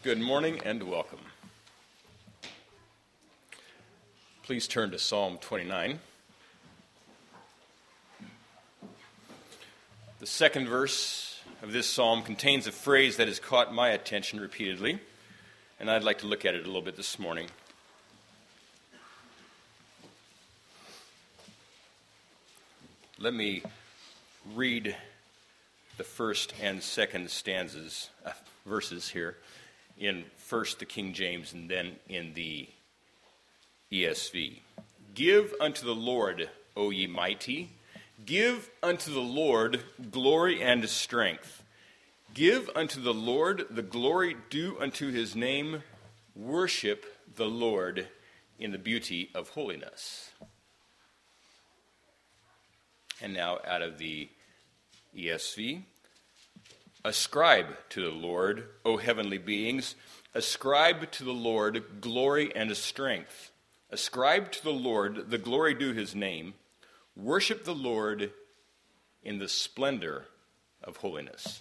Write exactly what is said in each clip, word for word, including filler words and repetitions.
Good morning and welcome. Please turn to Psalm twenty-nine. The second verse of this psalm contains a phrase that has caught my attention repeatedly, and I'd like to look at it a little bit this morning. Let me read the first and second stanzas, uh, verses here, in first the King James and then in the E S V. Give unto the Lord, O ye mighty, give unto the Lord glory and strength. Give unto the Lord the glory due unto his name. Worship the Lord in the beauty of holiness. And now out of the E S V. Ascribe to the Lord, O heavenly beings. Ascribe to the Lord glory and strength. Ascribe to the Lord the glory due his name. Worship the Lord in the splendor of holiness.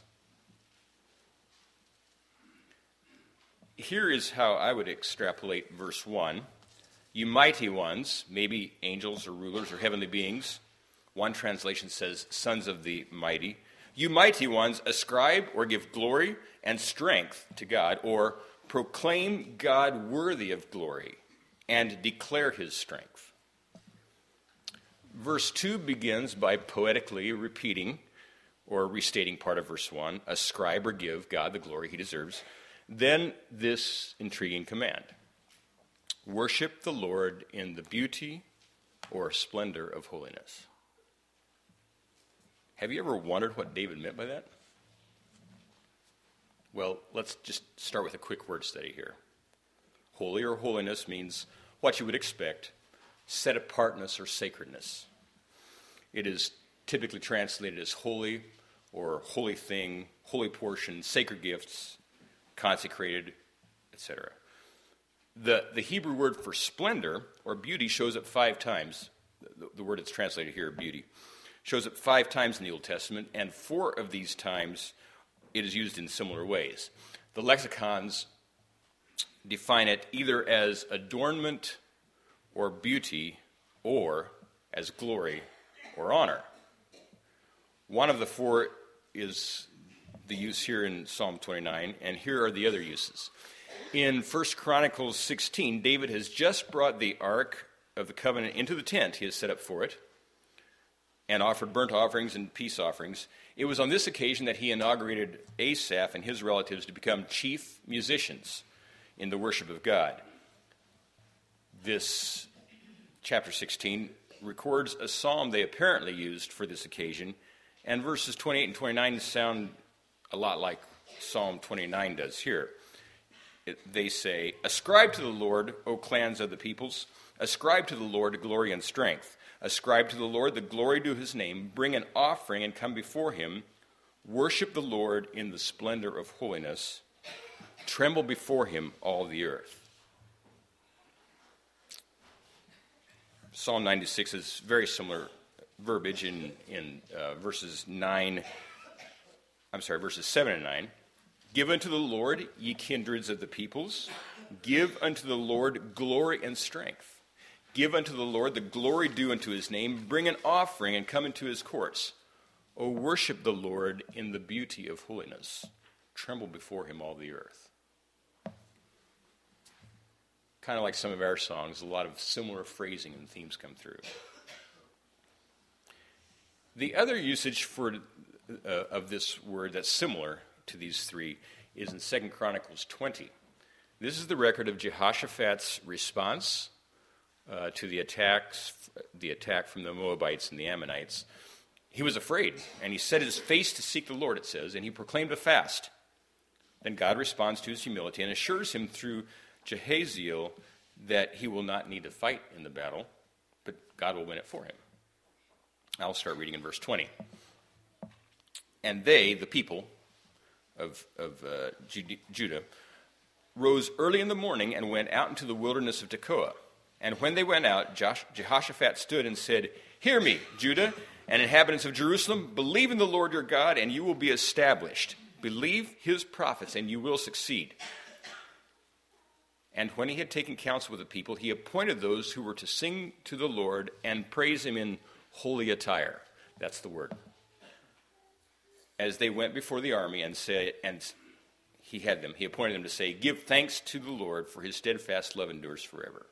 Here is how I would extrapolate verse one. You mighty ones, maybe angels or rulers or heavenly beings. One translation says sons of the mighty. You mighty ones, ascribe or give glory and strength to God, or proclaim God worthy of glory and declare his strength. Verse two begins by poetically repeating or restating part of verse one, ascribe or give God the glory he deserves. Then this intriguing command, worship the Lord in the beauty or splendor of holiness. Have you ever wondered what David meant by that? Well, let's just start with a quick word study here. Holy or holiness means what you would expect, set apartness or sacredness. It is typically translated as holy or holy thing, holy portion, sacred gifts, consecrated, et cetera. The, the Hebrew word for splendor or beauty shows up five times. The, the word that's translated here, beauty, shows up five times in the Old Testament, and four of these times it is used in similar ways. The lexicons define it either as adornment or beauty, or as glory or honor. One of the four is the use here in Psalm twenty-nine, and here are the other uses. In First Chronicles sixteen, David has just brought the Ark of the Covenant into the tent he has set up for it, and offered burnt offerings and peace offerings. It was on this occasion that he inaugurated Asaph and his relatives to become chief musicians in the worship of God. This chapter sixteen records a psalm they apparently used for this occasion, and verses twenty-eight and twenty-nine sound a lot like Psalm twenty-nine does here. It, they say, ascribe to the Lord, O clans of the peoples, ascribe to the Lord glory and strength. Ascribe to the Lord the glory due his name. Bring an offering and come before him. Worship the Lord in the splendor of holiness. Tremble before him, all the earth. Psalm ninety-six is very similar verbiage in, in uh, verses nine, I'm sorry, verses seven and nine. Give unto the Lord, ye kindreds of the peoples. Give unto the Lord glory and strength. Give unto the Lord the glory due unto his name. Bring an offering and come into his courts. O worship the Lord in the beauty of holiness. Tremble before him, all the earth. Kind of like some of our songs, a lot of similar phrasing and themes come through. The other usage for uh, of this word that's similar to these three is in Second Chronicles twenty. This is the record of Jehoshaphat's response Uh, to the attacks, the attack from the Moabites and the Ammonites. He was afraid, and he set his face to seek the Lord, it says, and he proclaimed a fast. Then God responds to his humility and assures him through Jehaziel that he will not need to fight in the battle, but God will win it for him. I'll start reading in verse twenty. And they, the people of, of uh, Judah, rose early in the morning and went out into the wilderness of Tekoa. And when they went out, Josh, Jehoshaphat stood and said, hear me, Judah and inhabitants of Jerusalem, believe in the Lord your God, and you will be established. Believe his prophets, and you will succeed. And when he had taken counsel with the people, he appointed those who were to sing to the Lord and praise him in holy attire. That's the word. As they went before the army and say, and he had them, he appointed them to say, "Give thanks to the Lord, for his steadfast love endures forever."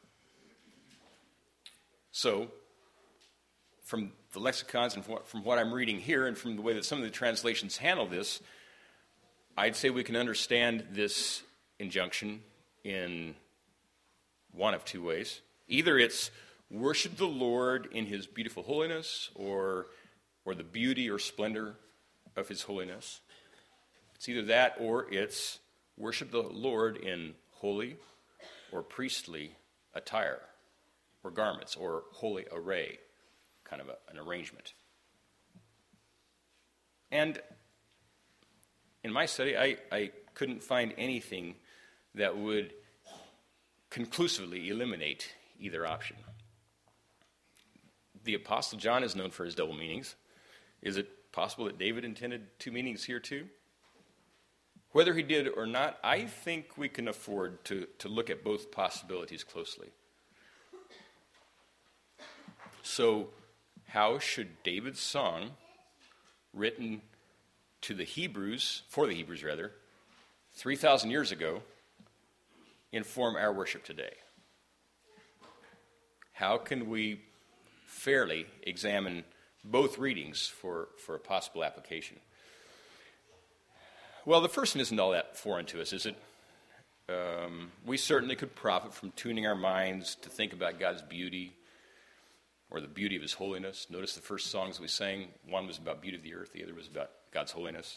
So, from the lexicons and from what I'm reading here and from the way that some of the translations handle this, I'd say we can understand this injunction in one of two ways. Either it's worship the Lord in his beautiful holiness, or, or the beauty or splendor of his holiness. It's either that, or it's worship the Lord in holy or priestly attire, or garments, or holy array, kind of a, an arrangement. And in my study, I, I couldn't find anything that would conclusively eliminate either option. The Apostle John is known for his double meanings. Is it possible that David intended two meanings here too? Whether he did or not, I think we can afford to, to look at both possibilities closely. So, how should David's song, written to the Hebrews, for the Hebrews rather, three thousand years ago, inform our worship today? How can we fairly examine both readings for, for a possible application? Well, the first one isn't all that foreign to us, is it? Um, we certainly could profit from tuning our minds to think about God's beauty or the beauty of his holiness. Notice the first songs we sang, one was about beauty of the earth, the other was about God's holiness.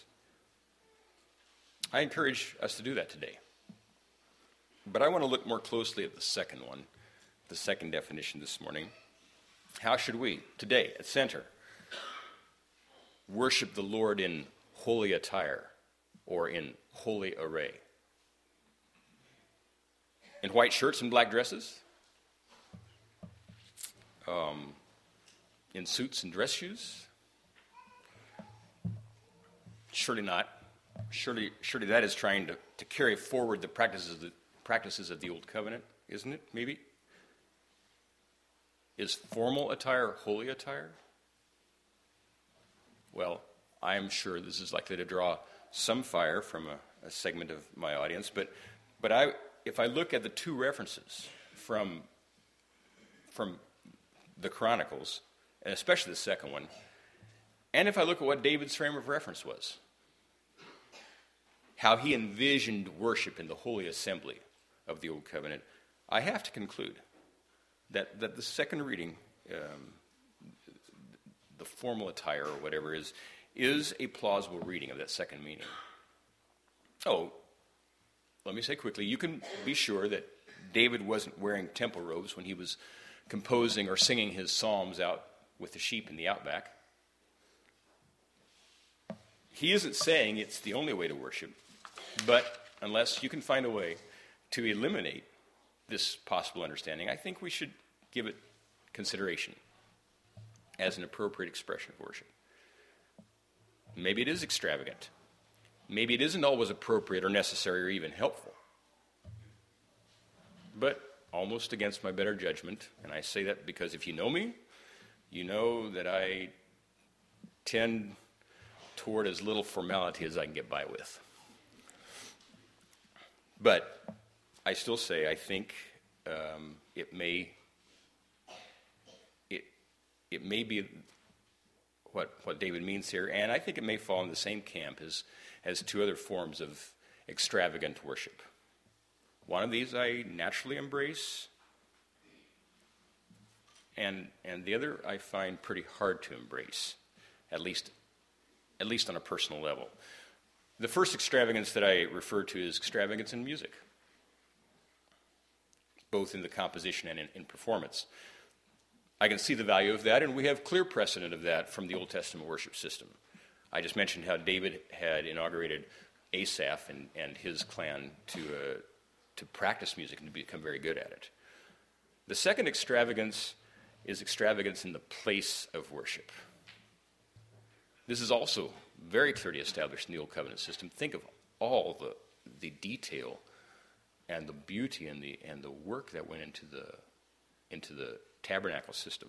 I encourage us to do that today. But I want to look more closely at the second one, the second definition this morning. How should we, today, at Center, worship the Lord in holy attire or in holy array? In white shirts and black dresses? Um, in suits and dress shoes? Surely not. Surely, surely that is trying to, to carry forward the practices of the practices of the Old Covenant, isn't it? Maybe. Is formal attire holy attire? Well, I am sure this is likely to draw some fire from a, a segment of my audience, but but I, if I look at the two references from from the Chronicles, and especially the second one, and if I look at what David's frame of reference was, how he envisioned worship in the holy assembly of the Old Covenant, I have to conclude that, that the second reading, um, the formal attire or whatever is, is a plausible reading of that second meaning. Oh, let me say quickly, you can be sure that David wasn't wearing temple robes when he was composing or singing his psalms out with the sheep in the outback. He isn't saying it's the only way to worship, but unless you can find a way to eliminate this possible understanding, I think we should give it consideration as an appropriate expression of worship. Maybe it is extravagant. Maybe it isn't always appropriate or necessary or even helpful. But almost against my better judgment, and I say that because if you know me, you know that I tend toward as little formality as I can get by with. But I still say I think um, it may it it may be what what David means here, and I think it may fall in the same camp as as two other forms of extravagant worship. One of these I naturally embrace, and and the other I find pretty hard to embrace, at least at least on a personal level. The first extravagance that I refer to is extravagance in music, both in the composition and in, in performance. I can see the value of that, and we have clear precedent of that from the Old Testament worship system. I just mentioned how David had inaugurated Asaph and, and his clan to uh, to practice music and to become very good at it. The second extravagance is extravagance in the place of worship. This is also very clearly established in the Old Covenant system. Think of all the, the detail and the beauty and the and the work that went into the into the tabernacle system.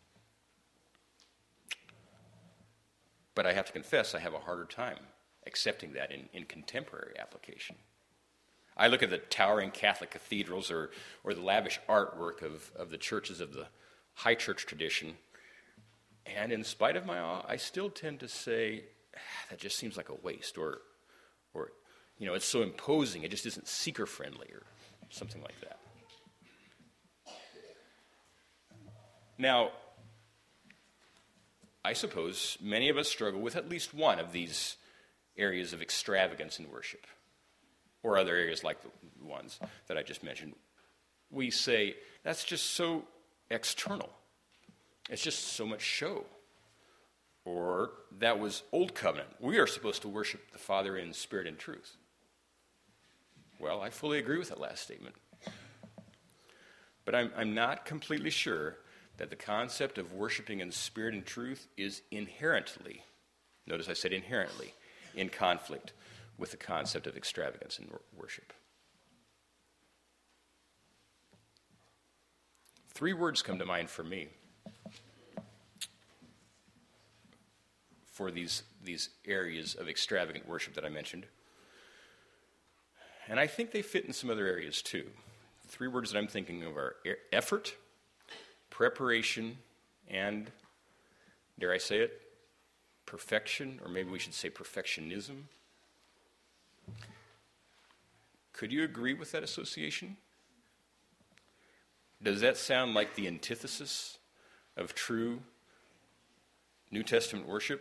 But I have to confess, I have a harder time accepting that in, in contemporary application. I look at the towering Catholic cathedrals or or the lavish artwork of, of the churches of the high church tradition, and in spite of my awe, I still tend to say, ah, that just seems like a waste, or or you know, it's so imposing, it just isn't seeker-friendly, or something like that. Now, I suppose many of us struggle with at least one of these areas of extravagance in worship, or other areas like the ones that I just mentioned. We say, that's just so external. It's just so much show. Or, that was Old Covenant. We are supposed to worship the Father in spirit and truth. Well, I fully agree with that last statement. But I'm, I'm not completely sure that the concept of worshiping in spirit and truth is inherently, notice I said inherently, in conflict with the concept of extravagance in worship. Three words come to mind for me for these, these areas of extravagant worship that I mentioned. And I think they fit in some other areas too. The three words that I'm thinking of are effort, preparation, and, dare I say it, perfection, or maybe we should say perfectionism. Could you agree with that association? Does that sound like the antithesis of true New Testament worship?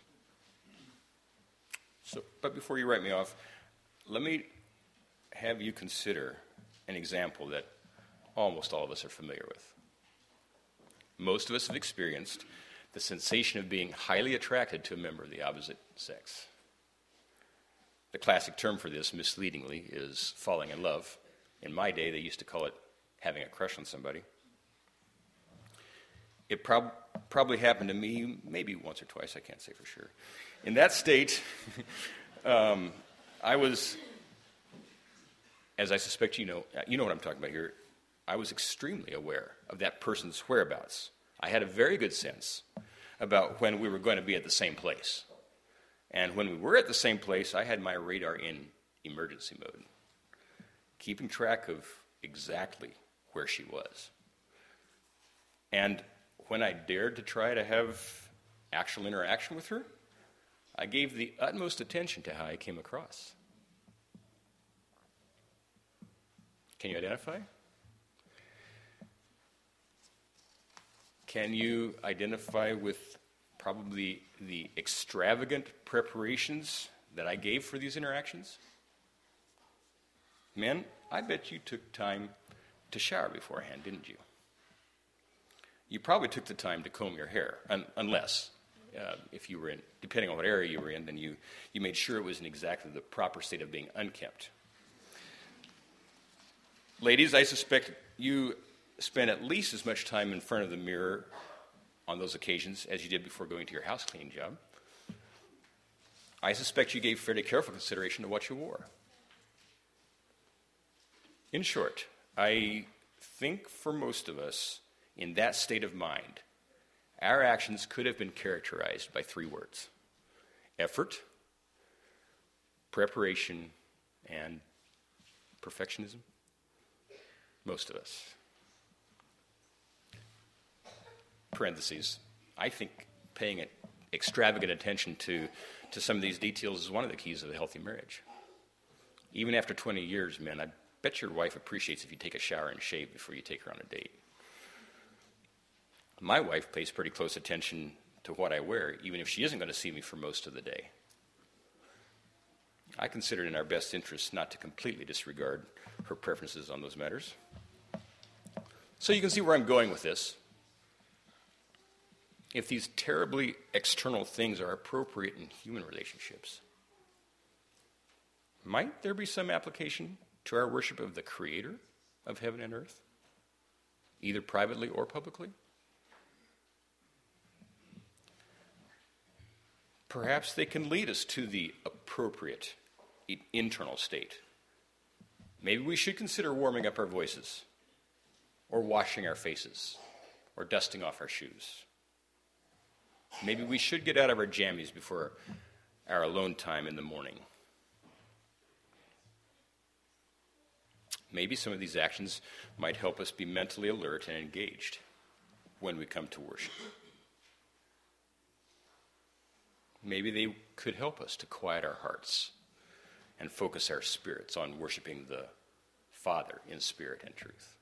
So, but before you write me off, let me have you consider an example that almost all of us are familiar with. Most of us have experienced the sensation of being highly attracted to a member of the opposite sex. The classic term for this, misleadingly, is falling in love. In my day, they used to call it having a crush on somebody. It prob- probably happened to me maybe once or twice, I can't say for sure. In that state, um, I was, as I suspect you know, you know what I'm talking about here, I was extremely aware of that person's whereabouts. I had a very good sense about when we were going to be at the same place. And when we were at the same place, I had my radar in emergency mode, keeping track of exactly where she was. And when I dared to try to have actual interaction with her, I gave the utmost attention to how I came across. Can you identify? Can you identify with probably the extravagant preparations that I gave for these interactions? Men, I bet you took time to shower beforehand, didn't you? You probably took the time to comb your hair, un- unless, uh, if you were in, depending on what area you were in, then you, you made sure it was in exactly the proper state of being unkempt. Ladies, I suspect you spent at least as much time in front of the mirror on those occasions as you did before going to your house cleaning job. I suspect you gave fairly careful consideration to what you wore. In short, I think for most of us, in that state of mind, our actions could have been characterized by three words: effort, preparation, and perfectionism. Most of us. Parentheses. I think paying it extravagant attention to, to some of these details is one of the keys of a healthy marriage. Even after twenty years, men, I bet your wife appreciates if you take a shower and shave before you take her on a date. My wife pays pretty close attention to what I wear, even if she isn't going to see me for most of the day. I consider it in our best interest not to completely disregard her preferences on those matters. So you can see where I'm going with this. If these terribly external things are appropriate in human relationships, might there be some application to our worship of the Creator of heaven and earth, either privately or publicly? Perhaps they can lead us to the appropriate internal state Maybe we should consider warming up our voices, or washing our faces, or dusting off our shoes. Maybe we should get out of our jammies before our alone time in the morning. Maybe some of these actions might help us be mentally alert and engaged when we come to worship. Maybe they could help us to quiet our hearts and focus our spirits on worshiping the Father in spirit and truth.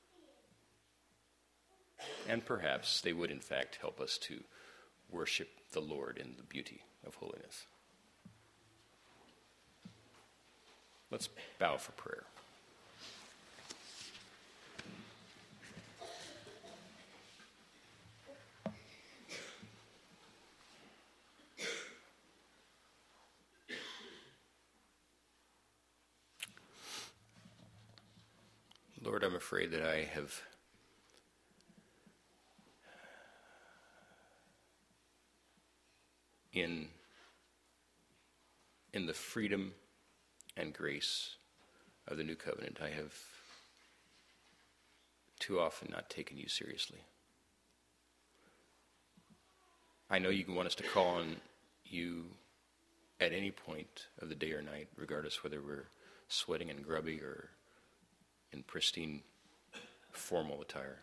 And perhaps they would in fact help us to worship the Lord in the beauty of holiness. Let's bow for prayer. Lord, I'm afraid that I have in, in the freedom and grace of the new covenant, I have too often not taken you seriously. I know you want us to call on you at any point of the day or night, regardless whether we're sweating and grubby or in pristine formal attire.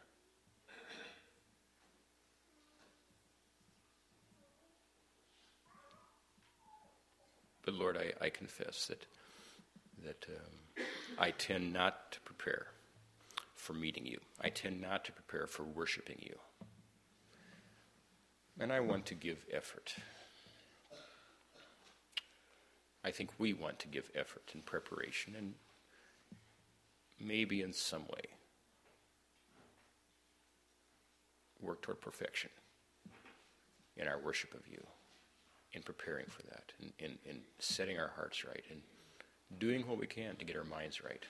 But Lord, I, I confess that that um, I tend not to prepare for meeting you. I tend not to prepare for worshiping you. And I want to give effort. I think we want to give effort and preparation, and maybe in some way work toward perfection in our worship of you, in preparing for that, in, in, in setting our hearts right, and doing what we can to get our minds right.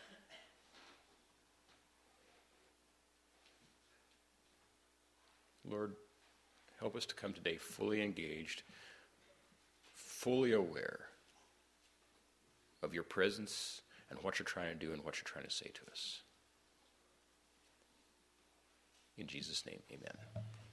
Lord, help us to come today fully engaged, fully aware of your presence and what you're trying to do and what you're trying to say to us. In Jesus' name, amen.